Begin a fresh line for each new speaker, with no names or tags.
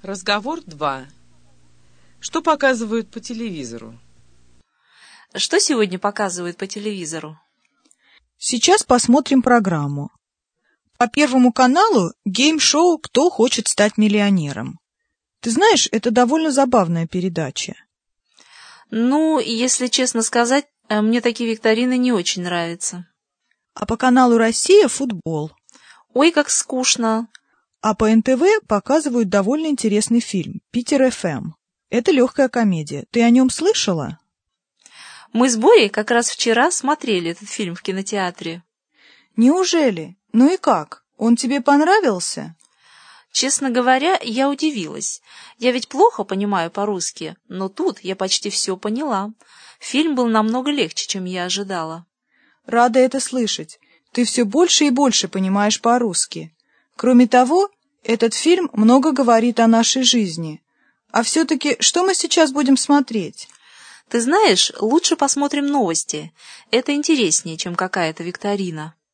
Разговор 2. Что показывают по телевизору?
Что сегодня показывают по телевизору?
Сейчас посмотрим программу. По Первому каналу гейм-шоу «Кто хочет стать миллионером». Ты знаешь, это довольно забавная передача.
Если честно сказать, мне такие викторины не очень нравятся.
А по каналу «Россия» футбол.
Ой, как скучно.
А по НТВ показывают довольно интересный фильм «Питер ФМ». Это легкая комедия. Ты о нем слышала?
Мы с Борей как раз вчера смотрели этот фильм в кинотеатре.
Неужели? Ну и как? Он тебе понравился?
Честно говоря, я удивилась. Я ведь плохо понимаю по-русски, но тут я почти все поняла. Фильм был намного легче, чем я ожидала.
Рада это слышать. Ты все больше и больше понимаешь по-русски. Кроме того, этот фильм много говорит о нашей жизни. А все-таки, что мы сейчас будем смотреть?
Ты знаешь, лучше посмотрим новости. Это интереснее, чем какая-то викторина.